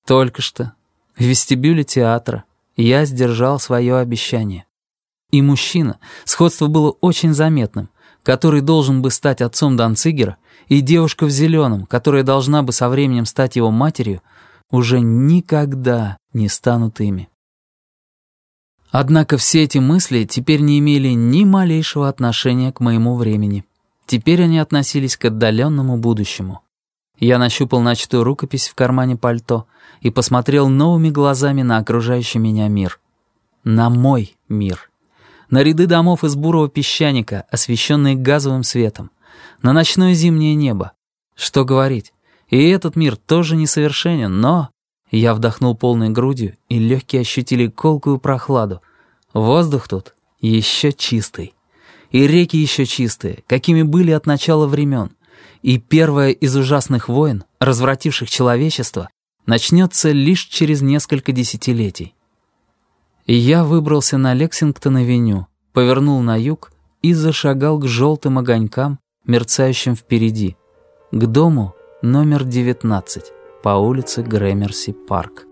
Только что в вестибюле театра я сдержал свое обещание. И мужчина, сходство было очень заметным, который должен бы стать отцом Данцигера, и девушка в зеленом, которая должна бы со временем стать его матерью, уже никогда не станут ими. Однако все эти мысли теперь не имели ни малейшего отношения к моему времени. Теперь они относились к отдаленному будущему. Я нащупал начатую рукопись в кармане пальто и посмотрел новыми глазами на окружающий меня мир. На мой мир. На ряды домов из бурого песчаника, освещенные газовым светом. На ночное зимнее небо. Что говорить, и этот мир тоже несовершенен, но... Я вдохнул полной грудью, и легкие ощутили колкую прохладу. Воздух тут еще чистый. И реки еще чистые, какими были от начала времен. И первая из ужасных войн, развративших человечество, начнется лишь через несколько десятилетий. И я выбрался на Лексингтон-авеню, повернул на юг и зашагал к желтым огонькам, мерцающим впереди, к дому номер 19 по улице Грэмерси-парк.